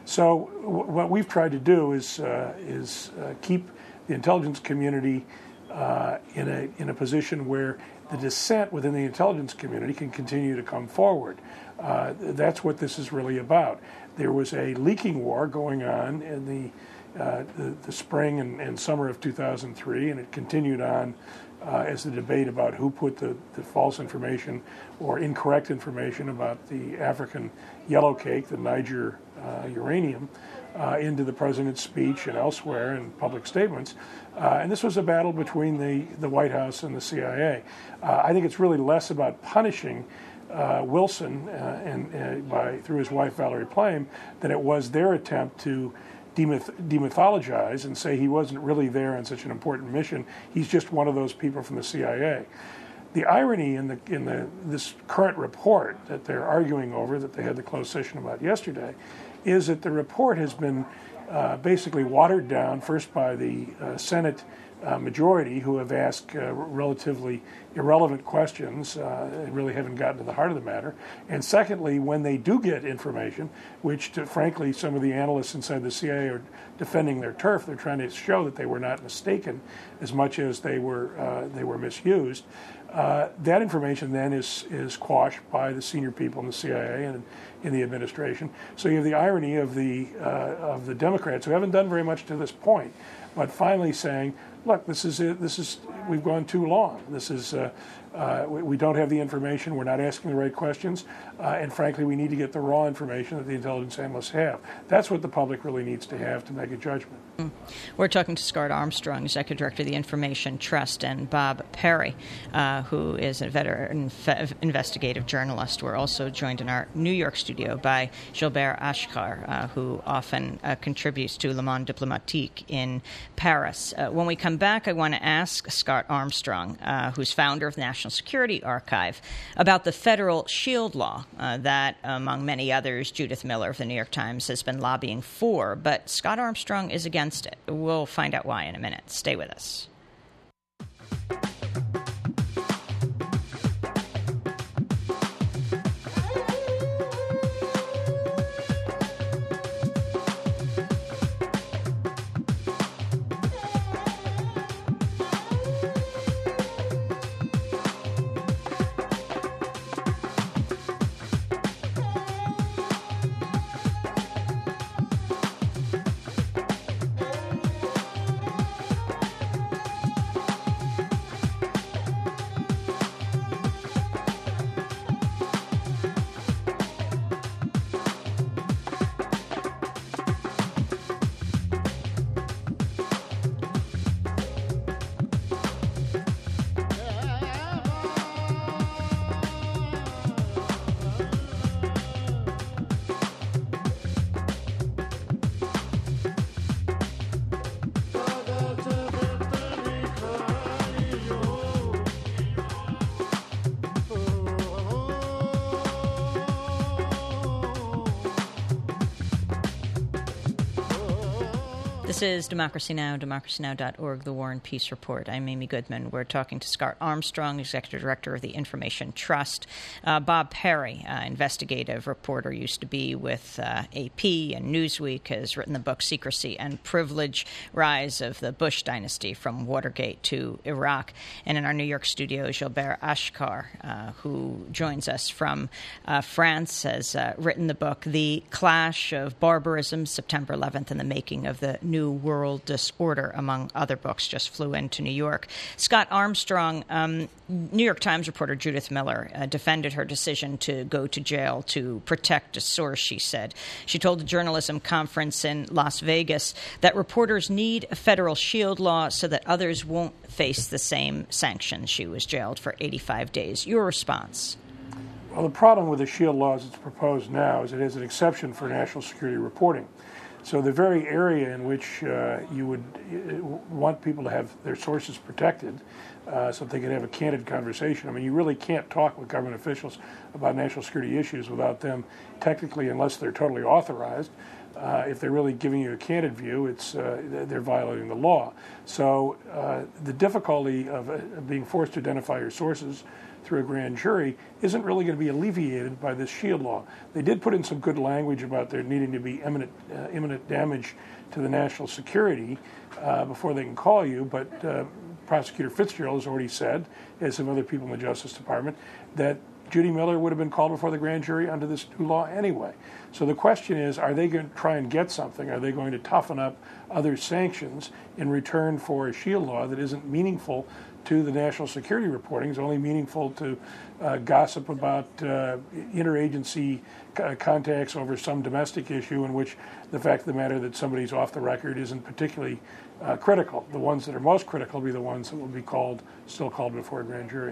So w- what we've tried to do is uh, is uh, keep the intelligence community uh, in a in a position where the dissent within the intelligence community can continue to come forward. Uh, that's what this is really about. There was a leaking war going on in the uh, the, the spring and, and summer of two thousand three, and it continued on uh, as the debate about who put the, the false information or incorrect information about the African yellow cake, the Niger uh, uranium, uh, into the president's speech and elsewhere in public statements. Uh, and this was a battle between the, the White House and the C I A. Uh, I think it's really less about punishing uh, Wilson uh, and uh, by through his wife Valerie Plame than it was their attempt to demyth- demythologize and say he wasn't really there on such an important mission. He's just one of those people from the C I A. The irony in the in the this current report that they're arguing over, that they had the closed session about yesterday, is that the report has been uh, basically watered down, first by the uh, Senate uh, majority, who have asked uh, relatively irrelevant questions uh, and really haven't gotten to the heart of the matter, and secondly, when they do get information, which to, frankly some of the analysts inside the C I A are defending their turf, they're trying to show that they were not mistaken as much as they were uh, they were misused. Uh, that information then is is quashed by the senior people in the C I A and in the administration. So you have the irony of the uh, of the Democrats, who haven't done very much to this point, but finally saying, "Look, this is it. This is we've gone too long. This is uh, uh, we, we don't have the information. We're not asking the right questions, uh, and frankly, we need to get the raw information that the intelligence analysts have. That's what the public really needs to have to make a judgment." Mm. We're talking to Scott Armstrong, Executive Director of the Information Trust, and Bob Perry, uh, who is a veteran fe- investigative journalist. We're also joined in our New York studio by Gilbert Achcar, uh, who often uh, contributes to Le Monde Diplomatique in Paris. Uh, when we come back, I want to ask Scott Armstrong, uh, who's founder of the National Security Archive, about the federal SHIELD law uh, that, among many others, Judith Miller of the New York Times has been lobbying for. But Scott Armstrong is against it. We'll find out why in a minute. Stay with us. This is Democracy Now!, democracy now dot org, the War and Peace Report. I'm Amy Goodman. We're talking to Scott Armstrong, Executive Director of the Information Trust. Uh, Bob Perry, uh, investigative reporter, used to be with uh, A P and Newsweek, has written the book Secrecy and Privilege, Rise of the Bush Dynasty from Watergate to Iraq. And in our New York studio, Gilbert Achcar, uh, who joins us from uh, France, has uh, written the book The Clash of Barbarism, September eleventh, and the Making of the New World Disorder, among other books. Just flew into New York. Scott Armstrong, um, New York Times reporter Judith Miller uh, defended her decision to go to jail to protect a source, she said. She told a journalism conference in Las Vegas that reporters need a federal shield law so that others won't face the same sanctions. She was jailed for eighty-five days. Your response? Well, the problem with the shield law as it's proposed now is it has an exception for national security reporting. So the very area in which uh, you would uh, want people to have their sources protected uh, so that they can have a candid conversation. I mean, you really can't talk with government officials about national security issues without them technically, unless they're totally authorized. Uh, if they're really giving you a candid view, it's uh, they're violating the law. So uh, the difficulty of uh, being forced to identify your sources through a grand jury isn't really going to be alleviated by this shield law. They did put in some good language about there needing to be imminent, uh, imminent damage to the national security uh, before they can call you, but uh, Prosecutor Fitzgerald has already said, as some other people in the Justice Department, that Judy Miller would have been called before the grand jury under this new law anyway. So the question is, are they going to try and get something? Are they going to toughen up other sanctions in return for a shield law that isn't meaningful to the national security reporting, is only meaningful to uh, gossip about uh, interagency c- contacts over some domestic issue in which the fact of the matter that somebody's off the record isn't particularly uh, critical. The ones that are most critical will be the ones that will be called, still called before a grand jury.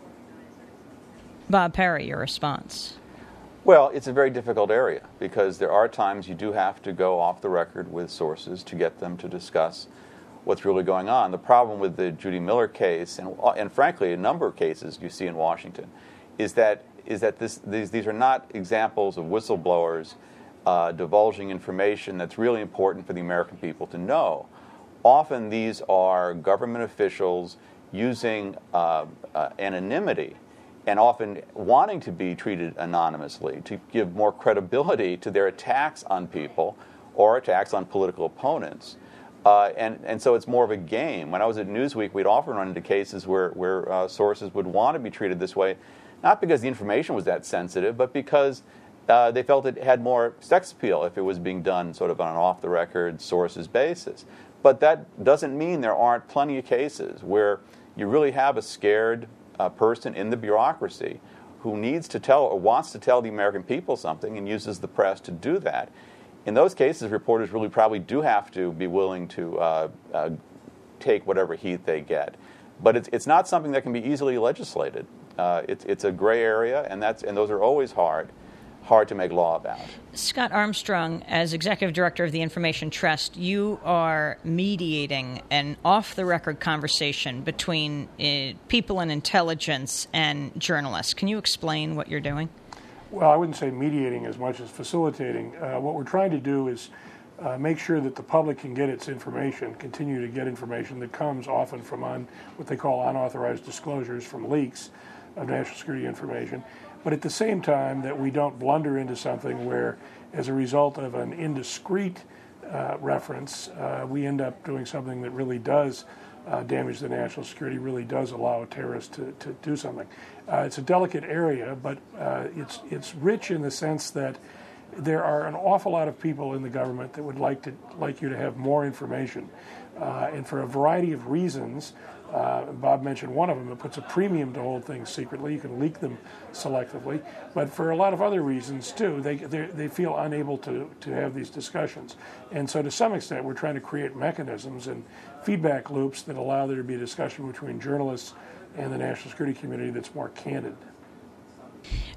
Bob Perry, your response? Well, it's a very difficult area because there are times you do have to go off the record with sources to get them to discuss what's really going on. The problem with the Judy Miller case, and, and frankly a number of cases you see in Washington, is that is that this, these, these are not examples of whistleblowers uh, divulging information that's really important for the American people to know. Often these are government officials using uh, uh, anonymity and often wanting to be treated anonymously to give more credibility to their attacks on people or attacks on political opponents. Uh, and, and so it's more of a game. When I was at Newsweek, we'd often run into cases where, where uh, sources would want to be treated this way, not because the information was that sensitive, but because uh, they felt it had more sex appeal if it was being done sort of on an off-the-record sources basis. But that doesn't mean there aren't plenty of cases where you really have a scared uh, person in the bureaucracy who needs to tell or wants to tell the American people something and uses the press to do that. In those cases, reporters really probably do have to be willing to uh, uh, take whatever heat they get. But it's it's not something that can be easily legislated. Uh, it's it's a gray area, and that's and those are always hard, hard to make law about. Scott Armstrong, as Executive Director of the Information Trust, you are mediating an off-the-record conversation between uh, people in intelligence and journalists. Can you explain what you're doing? Well, I wouldn't say mediating as much as facilitating. Uh, what we're trying to do is uh, make sure that the public can get its information, continue to get information that comes often from on what they call unauthorized disclosures, from leaks of national security information. But at the same time, that we don't blunder into something where, as a result of an indiscreet uh, reference, uh, we end up doing something that really does Uh, damage the national security, really does allow a terrorist to, to do something. Uh, it's a delicate area, but uh, it's it's rich in the sense that there are an awful lot of people in the government that would like to like you to have more information, uh, and for a variety of reasons. Uh, Bob mentioned one of them. It puts a premium to hold things secretly. You can leak them selectively, but for a lot of other reasons too, they they feel unable to to have these discussions. And so, to some extent, we're trying to create mechanisms and feedback loops that allow there to be a discussion between journalists and the national security community that's more candid.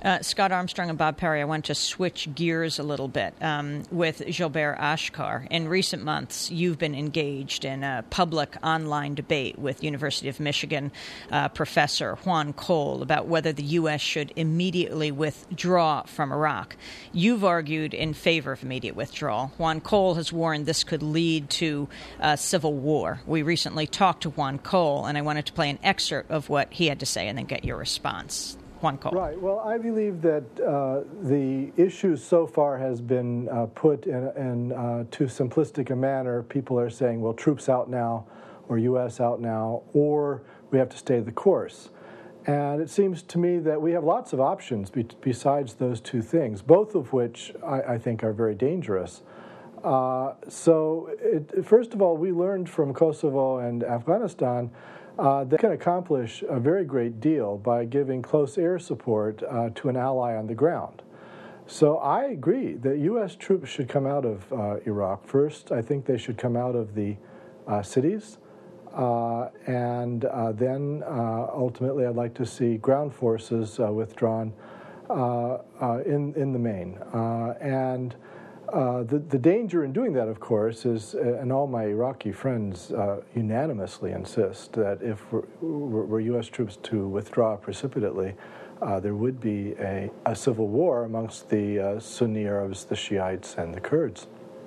Uh, Scott Armstrong and Bob Perry, I want to switch gears a little bit um, with Gilbert Achcar. In recent months, you've been engaged in a public online debate with University of Michigan uh, professor Juan Cole about whether the U S should immediately withdraw from Iraq. You've argued in favor of immediate withdrawal. Juan Cole has warned this could lead to a civil war. We recently talked to Juan Cole, and I wanted to play an excerpt of what he had to say and then get your response. Juan Cole. Right. Well, I believe that uh, the issue so far has been uh, put in, in uh, too simplistic a manner. People are saying, well, troops out now, or U S out now, or we have to stay the course. And it seems to me that we have lots of options be- besides those two things, both of which I, I think are very dangerous. Uh, so, it, first of all, we learned from Kosovo and Afghanistan Uh, they can accomplish a very great deal by giving close air support uh, to an ally on the ground. So I agree that U S troops should come out of uh, Iraq. First, I think they should come out of the uh, cities, uh, and uh, then uh, ultimately I'd like to see ground forces uh, withdrawn uh, uh, in, in the main. Uh, and Uh, the, the danger in doing that, of course, is, uh, and all my Iraqi friends uh, unanimously insist that if we're, were U S troops to withdraw precipitately, uh, there would be a, a civil war amongst the uh, Sunni Arabs, the Shiites, and the Kurds.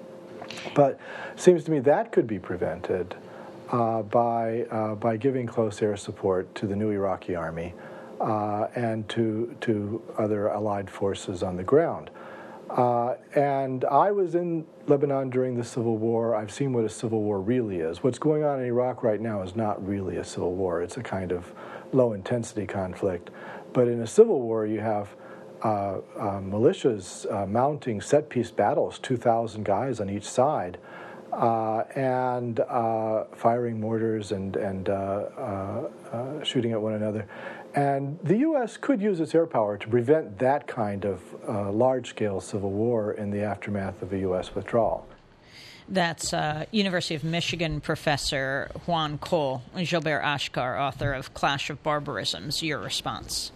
But it seems to me that could be prevented uh, by uh, by giving close air support to the new Iraqi army uh, and to to other allied forces on the ground. Uh, and I was in Lebanon during the Civil War. I've seen what a civil war really is. What's going on in Iraq right now is not really a civil war. It's a kind of low-intensity conflict. But in a civil war, you have uh, uh, militias uh, mounting set-piece battles, two thousand guys on each side, uh, and uh, firing mortars and, and uh, uh, uh, shooting at one another. And the U S could use its air power to prevent that kind of uh, large-scale civil war in the aftermath of a U S withdrawal. That's uh, University of Michigan professor Juan Cole, Gilbert Achcar, author of Clash of Barbarisms. Your response?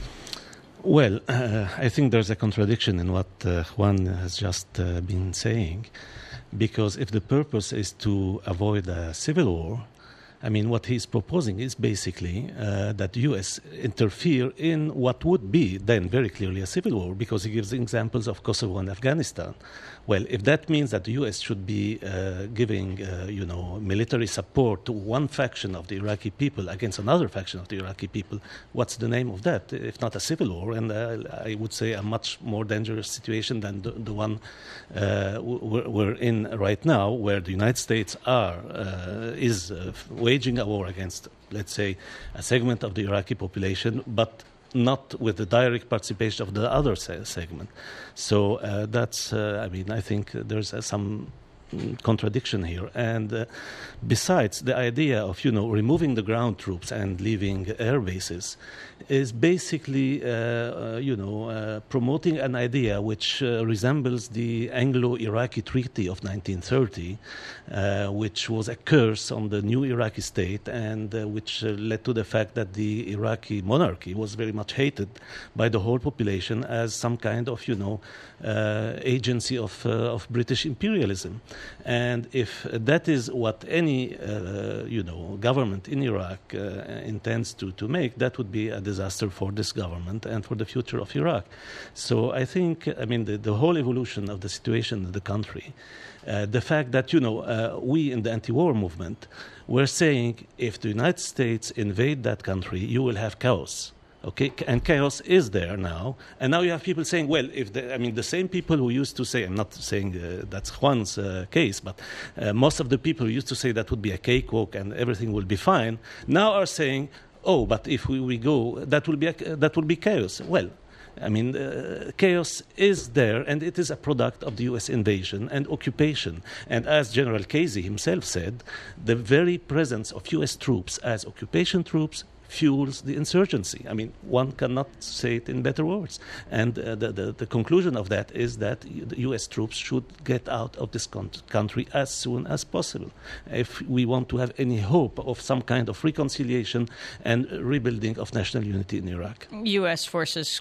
Well, uh, I think there's a contradiction in what uh, Juan has just uh, been saying, because if the purpose is to avoid a civil war, I mean, what he's proposing is basically uh, that the U S interfere in what would be then very clearly a civil war, because he gives examples of Kosovo and Afghanistan. Well, if that means that the U S should be uh, giving, uh, you know, military support to one faction of the Iraqi people against another faction of the Iraqi people, what's the name of that, if not a civil war? And uh, I would say a much more dangerous situation than the, the one uh, we're, we're in right now, where the United States are uh, is uh, waging a war against, let's say, a segment of the Iraqi population, but not with the direct participation of the other se- segment. So uh, that's, uh, I mean, I think there's uh, some contradiction here. And uh, besides, the idea of, you know, removing the ground troops and leaving air bases is basically, uh, uh, you know, uh, promoting an idea which uh, resembles the Anglo-Iraqi Treaty of nineteen thirty, uh, which was a curse on the new Iraqi state, and uh, which uh, led to the fact that the Iraqi monarchy was very much hated by the whole population as some kind of, you know, uh, agency of, uh, of British imperialism. And if that is what any, uh, you know, government in Iraq uh, intends to, to make, that would be a disaster for this government and for the future of Iraq. So I think, I mean, the, the whole evolution of the situation in the country, uh, the fact that, you know, uh, we in the anti-war movement were saying if the United States invade that country, you will have chaos. Okay, and chaos is there now, and now you have people saying, well, if the, I mean, the same people who used to say, I'm not saying uh, that's Juan's uh, case, but uh, most of the people who used to say that would be a cakewalk and everything will be fine, now are saying, oh, but if we, we go, that will be a, that will be chaos. Well, I mean, uh, chaos is there, and it is a product of the U S invasion and occupation. And as General Casey himself said, the very presence of U S troops as occupation troops fuels the insurgency. I mean, one cannot say it in better words. And uh, the, the, the conclusion of that is that the U S troops should get out of this con- country as soon as possible if we want to have any hope of some kind of reconciliation and rebuilding of national unity in Iraq. U S forces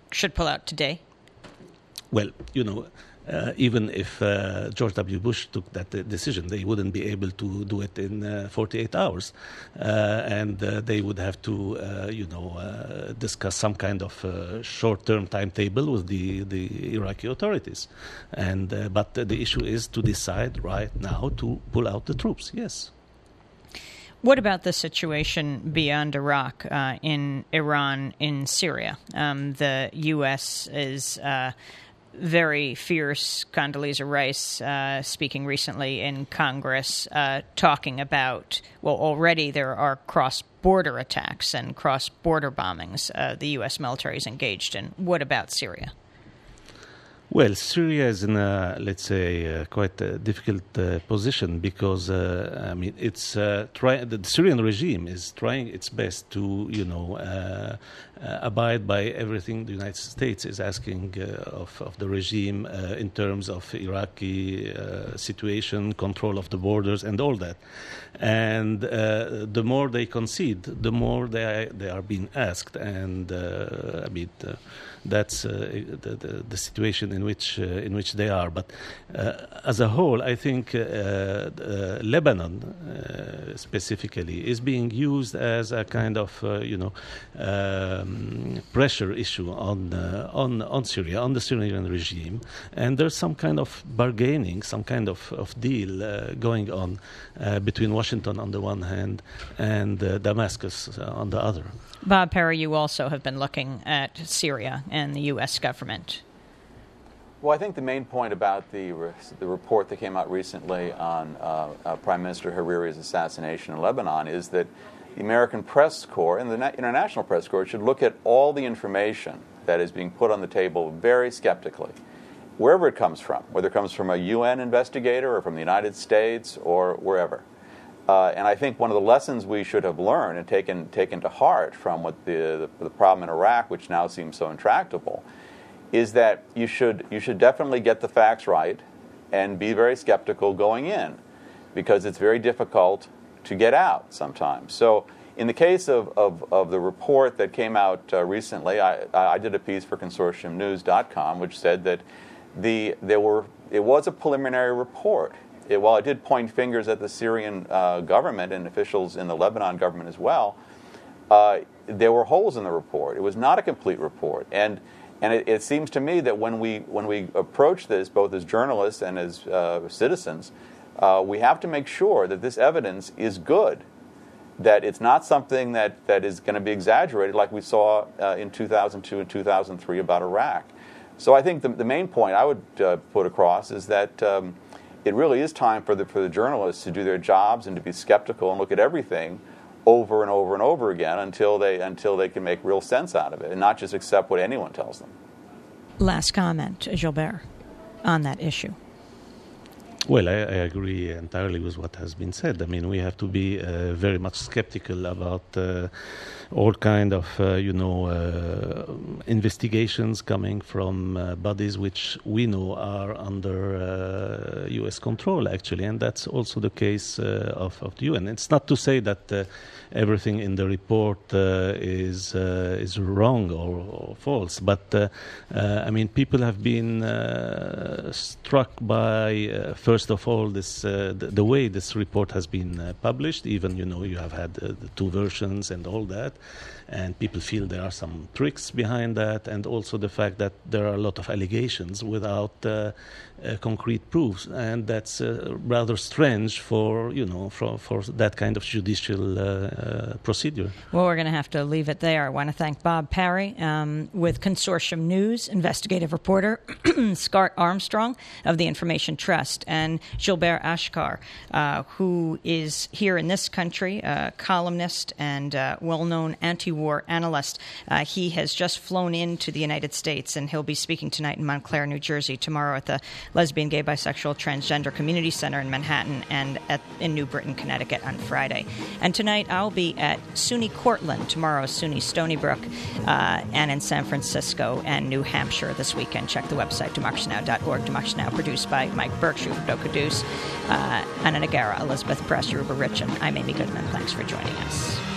should pull out today? Well, you know, uh, even if uh, George W. Bush took that uh, decision, they wouldn't be able to do it in uh, forty-eight hours. Uh, and uh, they would have to, uh, you know, uh, discuss some kind of uh, short-term timetable with the, the Iraqi authorities. And uh, But uh, the issue is to decide right now to pull out the troops, yes. What about the situation beyond Iraq, uh, in Iran, in Syria? Um, the U S is uh, very fierce. Condoleezza Rice uh, speaking recently in Congress, uh, talking about, well, already there are cross-border attacks and cross-border bombings uh, the U S military is engaged in. What about Syria? Well, Syria is in a, let's say, uh, quite a difficult uh, position because, uh, I mean, it's uh, try- the Syrian regime is trying its best to, you know, uh, uh, abide by everything the United States is asking uh, of, of the regime uh, in terms of Iraqi uh, situation, control of the borders, and all that. And uh, the more they concede, the more they they are being asked. And uh, I mean, uh, that's uh, the, the the situation in which uh, in which they are. But uh, as a whole, I think uh, uh, Lebanon uh, specifically is being used as a kind of uh, you know um, pressure issue on uh, on on Syria, on the Syrian regime, and there's some kind of bargaining, some kind of of deal uh, going on uh, between Washington on the one hand and uh, Damascus on the other. Bob Perry, you also have been looking at Syria and the U S government. Well, I think the main point about the re- the report that came out recently on uh, uh, Prime Minister Hariri's assassination in Lebanon is that the American press corps and the na- international press corps should look at all the information that is being put on the table very skeptically, wherever it comes from, whether it comes from a U N investigator or from the United States or wherever. Uh, and I think one of the lessons we should have learned and taken taken to heart from what the, the the problem in Iraq, which now seems so intractable, is that you should you should definitely get the facts right and be very skeptical going in, because it's very difficult to get out sometimes. So in the case of, of, of the report that came out uh, recently, I, I did a piece for consortium news dot com which said that the there were it was a preliminary report. It, while it did point fingers at the Syrian uh, government and officials in the Lebanon government as well, uh, there were holes in the report. It was not a complete report. And and it, it seems to me that when we when we approach this, both as journalists and as uh, citizens, uh, we have to make sure that this evidence is good, that it's not something that, that is going to be exaggerated like we saw uh, in two thousand two and two thousand three about Iraq. So I think the, the main point I would uh, put across is that um, it really is time for the for the journalists to do their jobs and to be skeptical and look at everything over and over and over again until they until they can make real sense out of it and not just accept what anyone tells them. Last comment, Gilbert, on that issue. Well, I, I agree entirely with what has been said. I mean, we have to be uh, very much skeptical about uh, all kind of, uh, you know, uh, investigations coming from uh, bodies which we know are under uh, U S control, actually, and that's also the case uh, of, of the U N. It's not to say that uh, everything in the report uh, is uh, is wrong or, or false, but uh, uh, I mean, people have been uh, struck by uh, first of all this uh, the, the way this report has been uh, published. Even, you know, you have had uh, the two versions and all that, and people feel there are some tricks behind that, and also the fact that there are a lot of allegations without uh, uh, concrete proofs, and that's uh, rather strange for, you know, for, for that kind of judicial uh, uh, procedure. Well, we're going to have to leave it there. I want to thank Bob Perry um, with Consortium News, investigative reporter Scott Armstrong of the Information Trust, and Gilbert Achcar, uh, who is here in this country, a columnist and uh, well-known anti-war analyst. Uh, he has just flown into the United States, and he'll be speaking tonight in Montclair, New Jersey, tomorrow at the Lesbian, Gay, Bisexual, Transgender Community Center in Manhattan, and at, in New Britain, Connecticut on Friday. And tonight I'll be at SUNY Cortland, tomorrow SUNY Stony Brook, uh, and in San Francisco and New Hampshire this weekend. Check the website, democracy now dot org. Democracy Now! Produced by Mike Berkshire from Doka Deuce, uh, Anna Nagara, Elizabeth Press, Yoruba Richin. I'm Amy Goodman. Thanks for joining us.